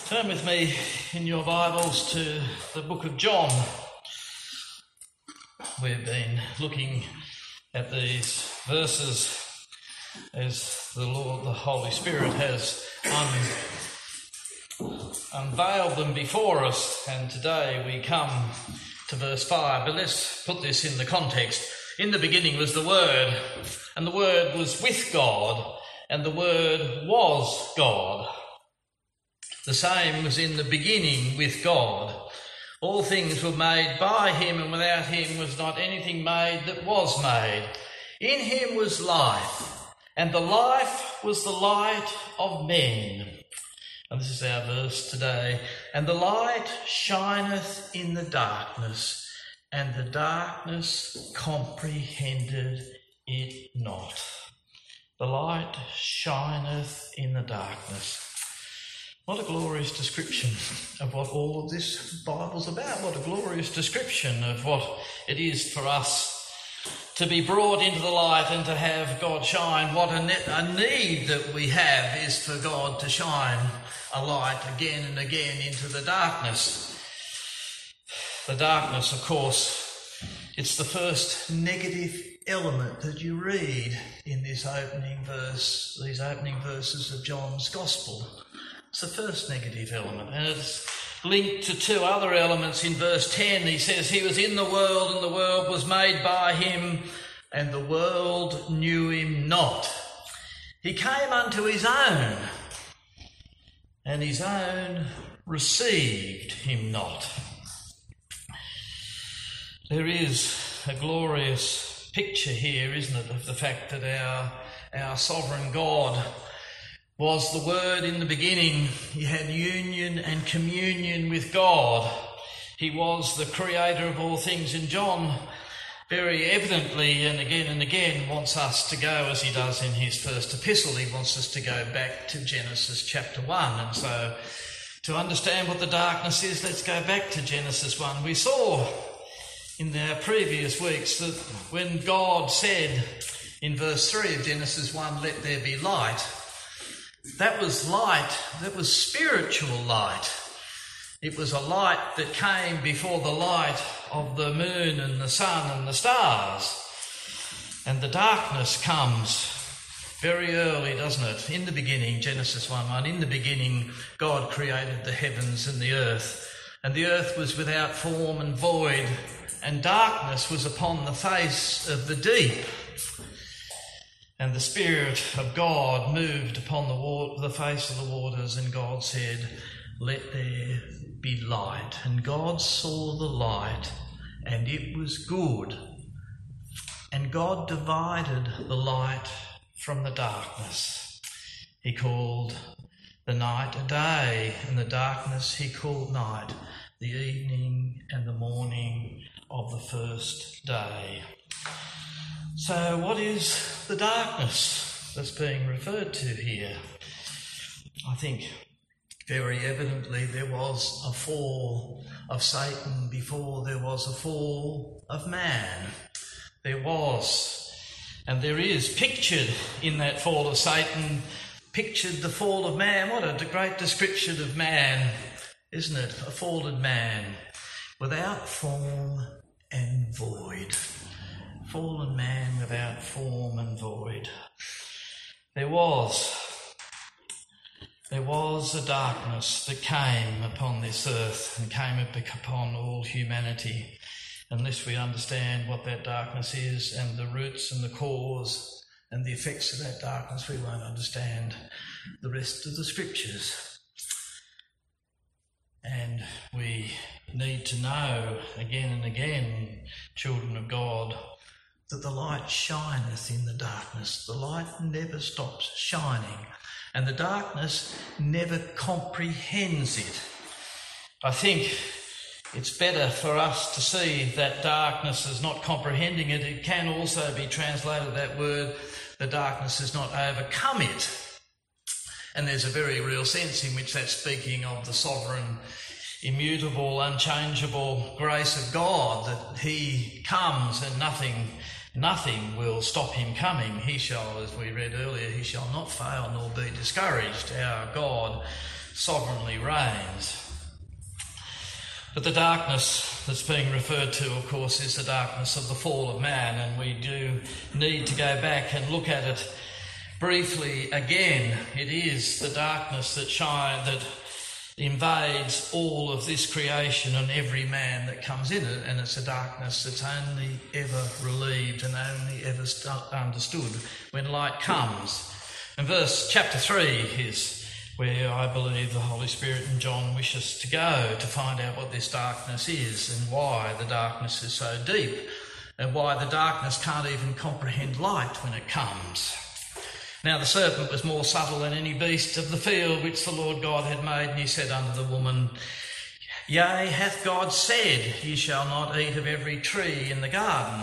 Turn with me in your Bibles to the book of John. We've been looking at these verses as the Lord, the Holy Spirit, has unveiled them before us, and today we come to verse 5. But let's put this in the context. In the beginning was the Word, and the Word was with God, and the Word was God. The same was in the beginning with God. All things were made by him, and without him was not anything made that was made. In him was life, and the life was the light of men. And this is our verse today. And the light shineth in the darkness, and the darkness comprehended it not. The light shineth in the darkness. What a glorious description of what all of this Bible's about. What a glorious description of what it is for us to be brought into the light and to have God shine. What a need that we have is for God to shine a light again and again into the darkness. The darkness, of course, it's the first negative element that you read in this opening verse, these opening verses of John's Gospel. It's the first negative element, and it's linked to two other elements. In verse 10, he says, he was in the world, and the world was made by him, and the world knew him not. He came unto his own, and his own received him not. There is a glorious picture here, isn't it, of the fact that our sovereign God was the Word in the beginning. He had union and communion with God. He was the creator of all things. And John very evidently and again wants us to go, as he does in his first epistle, he wants us to go back to Genesis chapter 1. And so to understand what the darkness is, let's go back to Genesis 1. We saw in our previous weeks that when God said in verse 3 of Genesis 1, let there be light, that was light, that was spiritual light. It was a light that came before the light of the moon and the sun and the stars. And the darkness comes very early, doesn't it? In the beginning, Genesis 1:1, in the beginning God created the heavens and the earth. And the earth was without form and void, and darkness was upon the face of the deep. And the Spirit of God moved upon the face of the waters, and God said, let there be light. And God saw the light, and it was good. And God divided the light from the darkness. He called the night a day, and the darkness he called night, the evening and the morning of the first day. So what is the darkness that's being referred to here? I think very evidently there was a fall of Satan before there was a fall of man. There was, and there is pictured in that fall of Satan, pictured the fall of man. What a great description of man, isn't it? A fallen man without form and void. Fallen man without form and void. There was a darkness that came upon this earth and came upon all humanity. Unless we understand what that darkness is and the roots and the cause and the effects of that darkness, we won't understand the rest of the scriptures. And we need to know again and again, children of God, that the light shineth in the darkness. The light never stops shining, and the darkness never comprehends it. I think it's better for us to see that darkness as not comprehending it. It can also be translated, that word, the darkness has not overcome it. And there's a very real sense in which that's speaking of the sovereign, immutable, unchangeable grace of God, that he comes and nothing will stop him coming. He shall, as we read earlier, he shall not fail nor be discouraged. Our God sovereignly reigns. But the darkness that's being referred to, of course, is the darkness of the fall of man, and we do need to go back and look at it briefly again. It is the darkness that invades all of this creation and every man that comes in it, and it's a darkness that's only ever relieved and only ever understood when light comes. And chapter 3 is where I believe the Holy Spirit and John wish us to go to find out what this darkness is and why the darkness is so deep and why the darkness can't even comprehend light when it comes. Now the serpent was more subtle than any beast of the field which the Lord God had made, and he said unto the woman, Yea, hath God said, Ye shall not eat of every tree in the garden.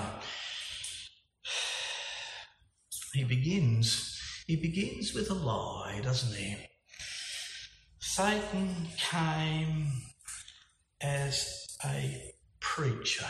He begins with a lie, doesn't he? Satan came as a preacher.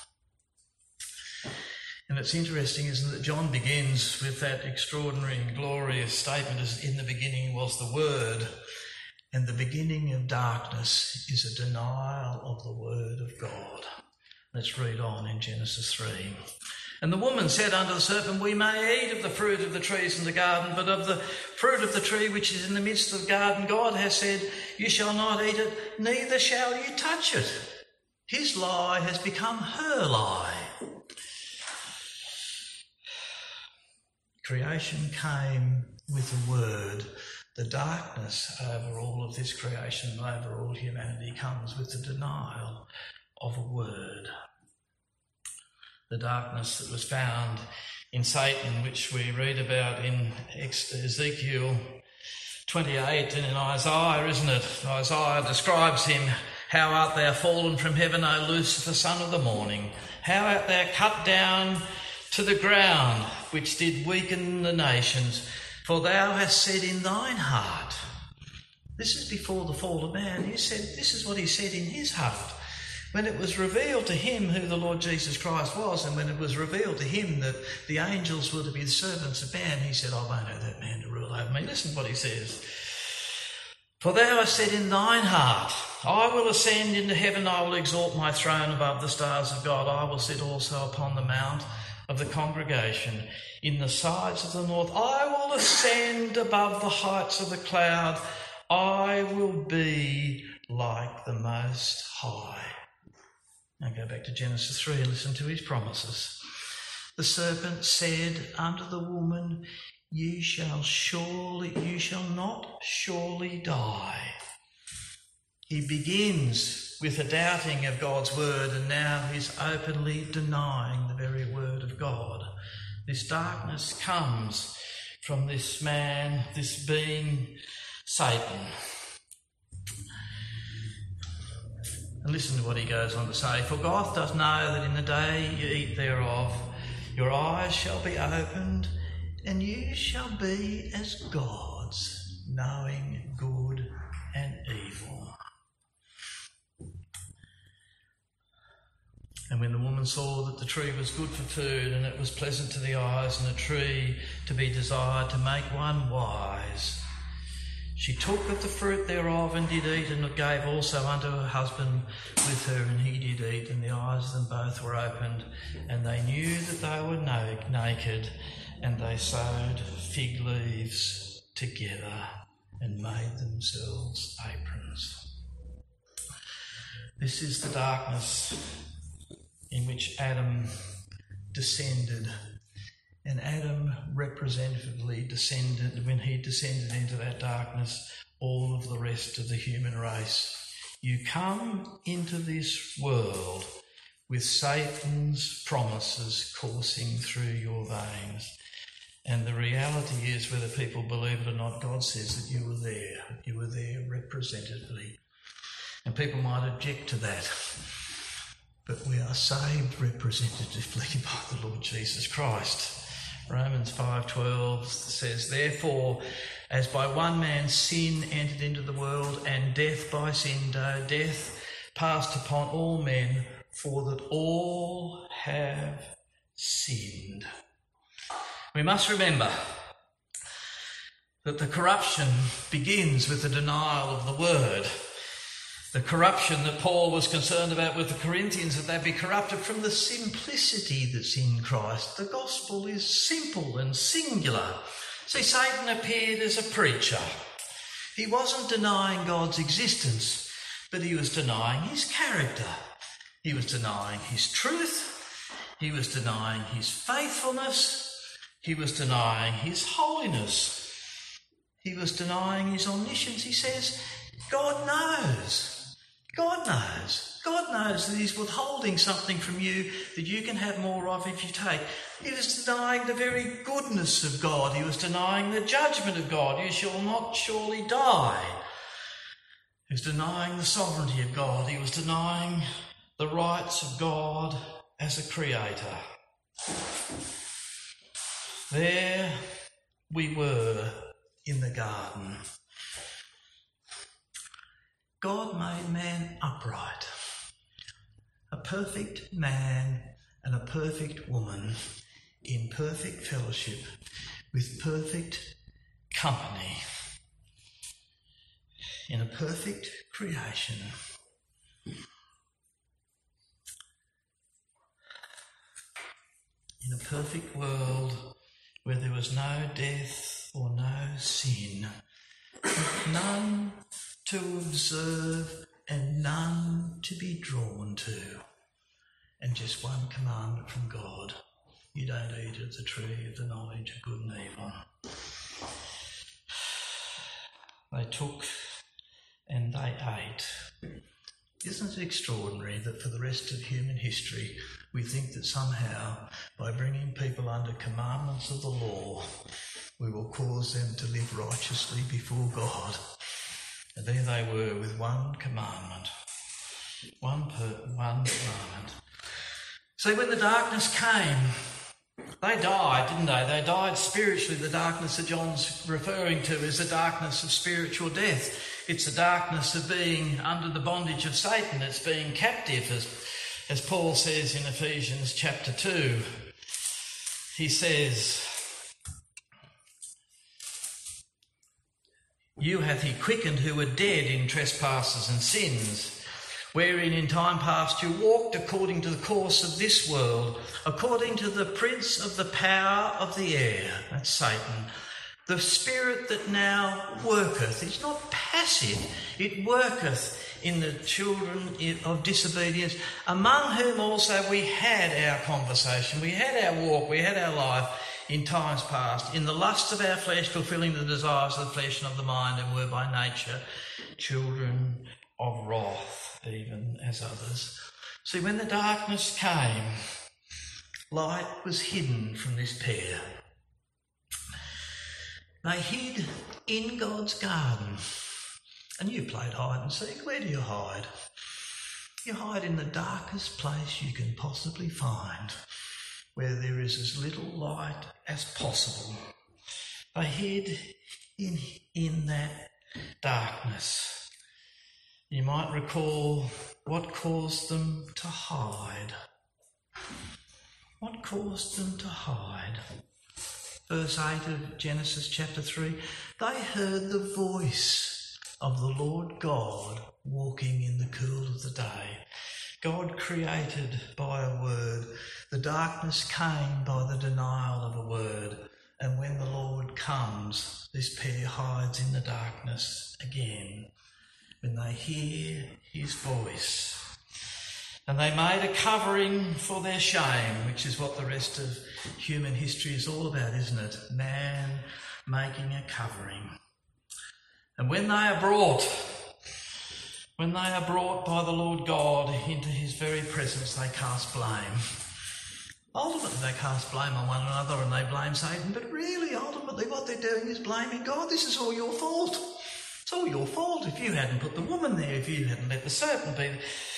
And it's interesting, isn't it, that John begins with that extraordinary and glorious statement, as in the beginning was the Word, and the beginning of darkness is a denial of the Word of God. Let's read on in Genesis 3. And the woman said unto the serpent, We may eat of the fruit of the trees in the garden, but of the fruit of the tree which is in the midst of the garden, God has said, You shall not eat it, neither shall you touch it. His lie has become her lie. Creation came with a word. The darkness over all of this creation and over all humanity comes with the denial of a word. The darkness that was found in Satan, which we read about in Ezekiel 28 and in Isaiah, isn't it? Isaiah describes him, How art thou fallen from heaven, O Lucifer, son of the morning? How art thou cut down to the ground, which did weaken the nations? For thou hast said in thine heart. This is before the fall of man. This is what he said in his heart. When it was revealed to him who the Lord Jesus Christ was, and when it was revealed to him that the angels were to be the servants of man, he said, I won't have that man to rule over me. Listen to what he says. For thou hast said in thine heart, I will ascend into heaven, I will exalt my throne above the stars of God. I will sit also upon the mount of the congregation in the sides of the north. I will ascend above the heights of the cloud. I will be like the Most High. Now go back to Genesis 3 and listen to his promises. The serpent said unto the woman, You shall not surely die. He begins with a doubting of God's word, and now he's openly denying the very word of God. This darkness comes from this man, this being, Satan. And listen to what he goes on to say. For God doth know that in the day you eat thereof, your eyes shall be opened, and you shall be as gods, knowing good and evil. And when the woman saw that the tree was good for food, and it was pleasant to the eyes, and a tree to be desired to make one wise, she took of the fruit thereof and did eat, and gave also unto her husband with her, and he did eat, and the eyes of them both were opened, and they knew that they were naked, and they sewed fig leaves together and made themselves aprons. This is the darkness in which Adam descended. And Adam representatively descended, when he descended into that darkness, all of the rest of the human race. You come into this world with Satan's promises coursing through your veins. And the reality is, whether people believe it or not, God says that you were there. You were there representatively. And people might object to that. But we are saved representatively by the Lord Jesus Christ. Romans 5:12 says, Therefore, as by one man sin entered into the world, and death by sin, death passed upon all men, for that all have sinned. We must remember that the corruption begins with the denial of the word. The corruption that Paul was concerned about with the Corinthians, that they be corrupted from the simplicity that's in Christ. The gospel is simple and singular. See, Satan appeared as a preacher. He wasn't denying God's existence, but he was denying his character. He was denying his truth. He was denying his faithfulness. He was denying his holiness. He was denying his omniscience. He says, God knows. God knows. God knows that he's withholding something from you that you can have more of if you take. He was denying the very goodness of God. He was denying the judgment of God. You shall not surely die. He was denying the sovereignty of God. He was denying the rights of God as a creator. There we were in the garden. God made man upright, a perfect man and a perfect woman in perfect fellowship with perfect company in a perfect creation. In a perfect world where there was no death or no sin, with none to observe and none to be drawn to, and just one commandment from God: you don't eat of the tree of the knowledge of good and evil. They took and they ate. Isn't it extraordinary that for the rest of human history we think that somehow by bringing people under commandments of the law we will cause them to live righteously before God? And there they were with one commandment. One commandment. See, when the darkness came, they died, didn't they? They died spiritually. The darkness that John's referring to is the darkness of spiritual death. It's the darkness of being under the bondage of Satan. It's being captive, as Paul says in Ephesians chapter 2. He says, you hath he quickened who were dead in trespasses and sins, wherein in time past you walked according to the course of this world, according to the prince of the power of the air, that's Satan, the spirit that now worketh. It's not passive, it worketh in the children of disobedience, among whom also we had our conversation, we had our walk, we had our life in times past, in the lust of our flesh, fulfilling the desires of the flesh and of the mind, and were by nature children of wrath, even as others. See, when the darkness came, light was hidden from this pair. They hid in God's garden. And you played hide and seek. Where do you hide? You hide in the darkest place you can possibly find, where there is as little light as possible. They hid in that darkness. You might recall what caused them to hide. What caused them to hide? Verse 8 of Genesis chapter 3, they heard the voice of the Lord God walking in the cool of the day. God created by a word. The darkness came by the denial of a word. And when the Lord comes, this pair hides in the darkness again, when they hear his voice. And they made a covering for their shame, which is what the rest of human history is all about, isn't it? Man making a covering. And when they are brought by the Lord God into his very presence, they cast blame. Ultimately, they cast blame on one another and they blame Satan, but really, ultimately, what they're doing is blaming God. This is all your fault. It's all your fault. If you hadn't put the woman there, if you hadn't let the serpent be there.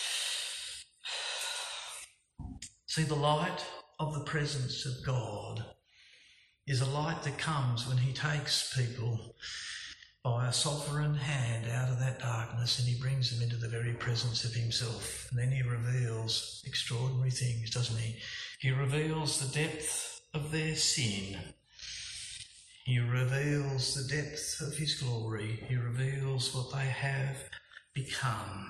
See, the light of the presence of God is a light that comes when he takes people by a sovereign hand out of that darkness and he brings them into the very presence of himself. And then he reveals extraordinary things, doesn't he? He reveals the depth of their sin. He reveals the depth of his glory. He reveals what they have become.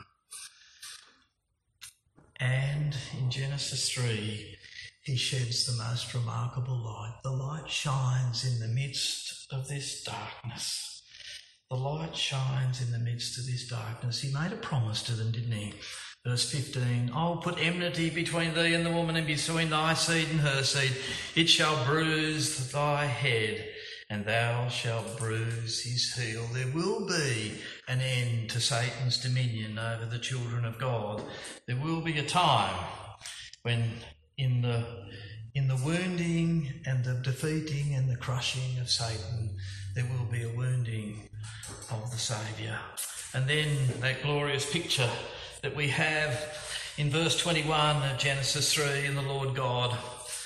And in Genesis 3, he sheds the most remarkable light. The light shines in the midst of this darkness. The light shines in the midst of this darkness. He made a promise to them, didn't he? Verse 15, I will put enmity between thee and the woman, and between thy seed and her seed. It shall bruise thy head, and thou shalt bruise his heel. There will be an end to Satan's dominion over the children of God. There will be a time when in the wounding and the defeating and the crushing of Satan, there will be a wounding of the Saviour. And then that glorious picture that we have in verse 21 of Genesis 3, and the Lord God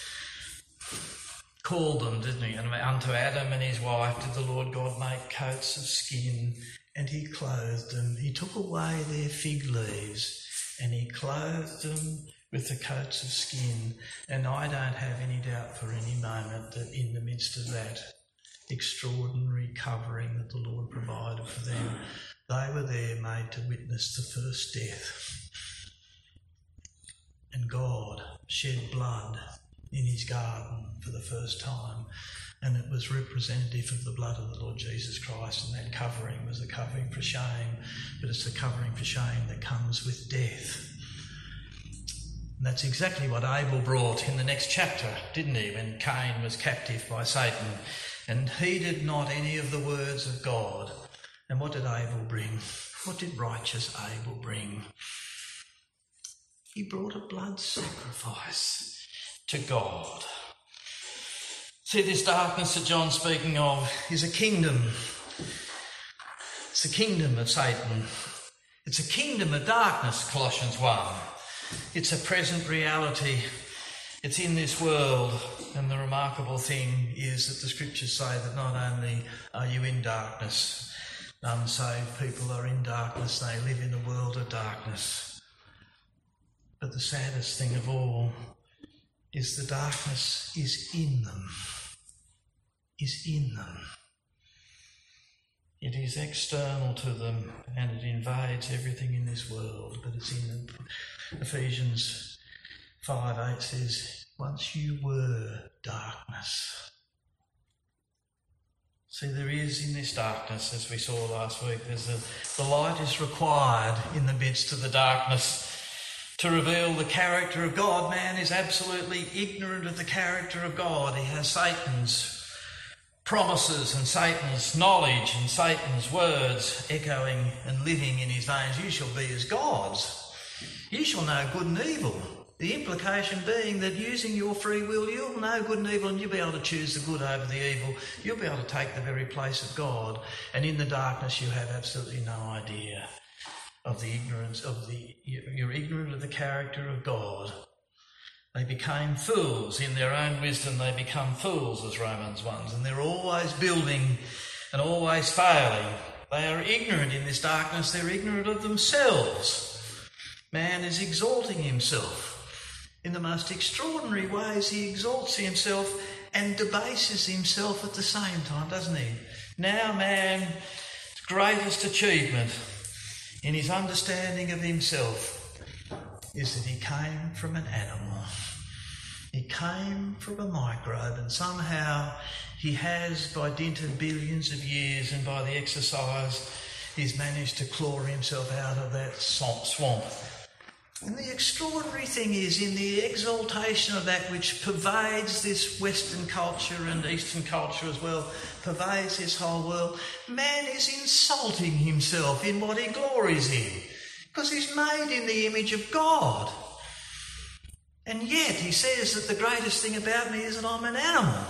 called them, didn't he? And unto Adam and his wife did the Lord God make coats of skin, and he clothed them. He took away their fig leaves, and he clothed them with the coats of skin. And I don't have any doubt for any moment that in the midst of that extraordinary covering that the Lord provided for them, they were there made to witness the first death. And God shed blood in his garden for the first time, and it was representative of the blood of the Lord Jesus Christ, and that covering was a covering for shame, but it's the covering for shame that comes with death. And that's exactly what Abel brought in the next chapter, didn't he, when Cain was captive by Satan and heeded not any of the words of God. And what did Abel bring? What did righteous Abel bring? He brought a blood sacrifice to God. See, this darkness that John's speaking of is a kingdom. It's the kingdom of Satan. It's a kingdom of darkness, Colossians 1. It's a present reality. It's in this world. And the remarkable thing is that the scriptures say that not only are you in darkness, unsaved people are in darkness, they live in a world of darkness. But the saddest thing of all is the darkness is in them. Is in them. It is external to them, and it invades everything in this world, but it's in them. Ephesians 5:8 says, once you were darkness. See, there is in this darkness, as we saw last week, the light is required in the midst of the darkness to reveal the character of God. Man is absolutely ignorant of the character of God. He has Satan's promises and Satan's knowledge and Satan's words echoing and living in his veins. You shall be as gods. You shall know good and evil. The implication being that using your free will, you'll know good and evil, and you'll be able to choose the good over the evil. You'll be able to take the very place of God. And in the darkness, you have absolutely no idea of the ignorance of you're ignorant of the character of God. They became fools in their own wisdom. They become fools, as Romans 1, and they're always building and always failing. They are ignorant in this darkness. They're ignorant of themselves. Man is exalting himself. In the most extraordinary ways, he exalts himself and debases himself at the same time, doesn't he? Now man's greatest achievement in his understanding of himself is that he came from an animal. He came from a microbe, and somehow he has, by dint of billions of years and by the exercise, he's managed to claw himself out of that swamp. And the extraordinary thing is, in the exaltation of that which pervades this Western culture and Eastern culture as well, pervades this whole world, man is insulting himself in what he glories in, because he's made in the image of God. And yet he says that the greatest thing about me is that I'm an animal.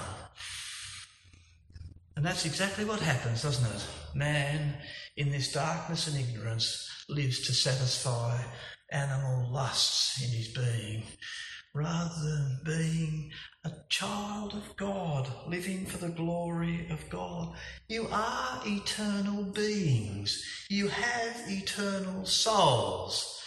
And that's exactly what happens, doesn't it? Man, in this darkness and ignorance, lives to satisfy animal lusts in his being, rather than being a child of God, living for the glory of God. You are eternal beings. You have eternal souls.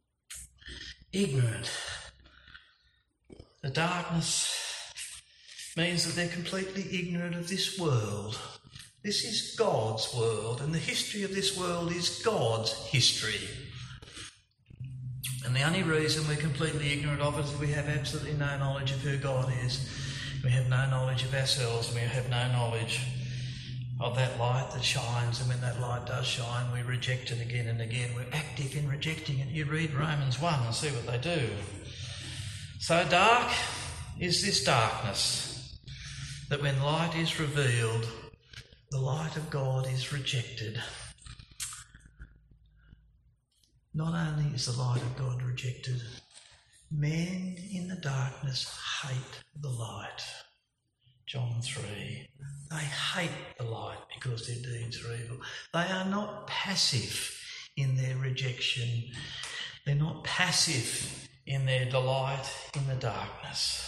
Ignorant. The darkness means that they're completely ignorant of this world. This is God's world, and the history of this world is God's history. And the only reason we're completely ignorant of it is we have absolutely no knowledge of who God is. We have no knowledge of ourselves, and we have no knowledge of that light that shines, and when that light does shine, we reject it again and again. We're active in rejecting it. You read Romans 1 and see what they do. So dark is this darkness, that when light is revealed, the light of God is rejected. Not only is the light of God rejected, men in the darkness hate the light. John 3. They hate the light because their deeds are evil. They are not passive in their rejection. They're not passive in their delight in the darkness.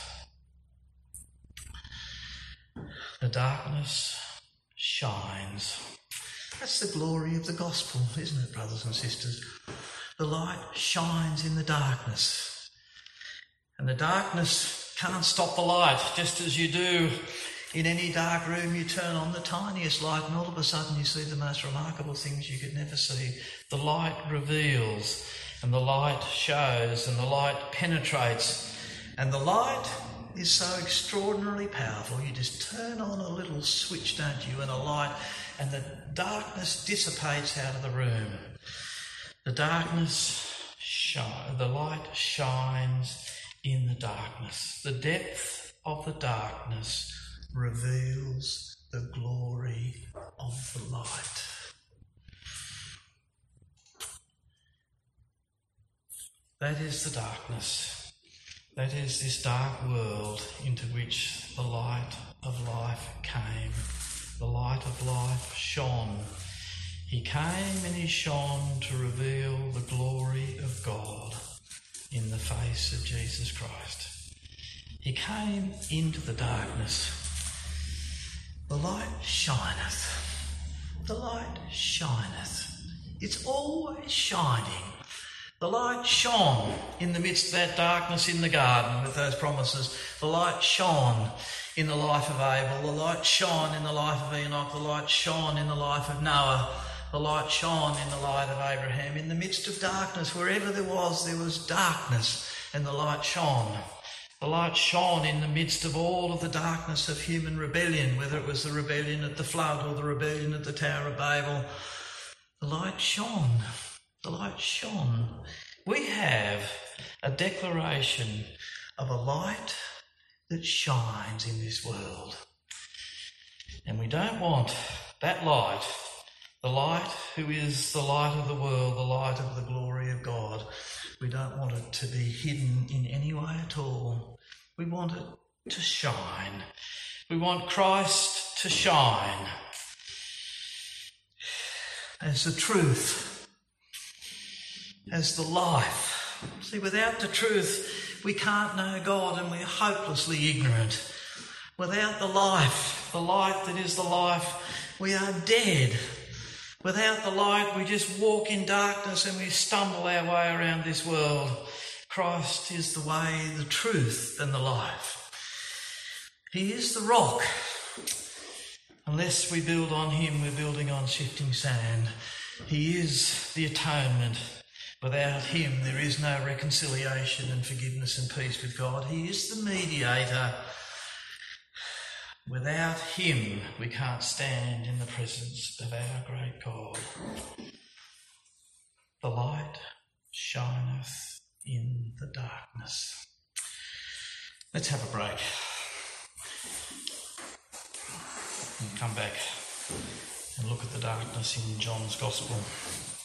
The darkness shines. That's the glory of the gospel, isn't it, brothers and sisters? The light shines in the darkness. And the darkness can't stop the light, just as you do in any dark room. You turn on the tiniest light and all of a sudden you see the most remarkable things you could never see. The light reveals and the light shows and the light penetrates, and the light is so extraordinarily powerful. You just turn on a little switch, don't you, and a light, and the darkness dissipates out of the room. The light shines in the darkness. The depth of the darkness reveals the glory of the light. That is the darkness. That is this dark world into which the light of life came. The light of life shone. He came and he shone to reveal the glory of God in the face of Jesus Christ. He came into the darkness. The light shineth. The light shineth. It's always shining. The light shone in the midst of that darkness in the garden with those promises. The light shone in the life of Abel. The light shone in the life of Enoch. The light shone in the life of Noah. The light shone in the light of Abraham. In the midst of darkness, wherever there was darkness, and the light shone. The light shone in the midst of all of the darkness of human rebellion, whether it was the rebellion at the flood or the rebellion at the Tower of Babel. The light shone. The light shone. We have a declaration of a light that shines in this world. And we don't want that light, the light who is the light of the world, the light of the glory of God. We don't want it to be hidden in any way at all. We want it to shine. We want Christ to shine as the truth, as the life. See, without the truth, we can't know God and we're hopelessly ignorant. Without the life, the light that is the life, we are dead. Without the light, we just walk in darkness and we stumble our way around this world. Christ is the way, the truth, and the life. He is the rock. Unless we build on him, we're building on shifting sand. He is the atonement. Without him, there is no reconciliation and forgiveness and peace with God. He is the mediator. Without him, we can't stand in the presence of our great God. The light shineth in the darkness. Let's have a break and come back and look at the darkness in John's Gospel.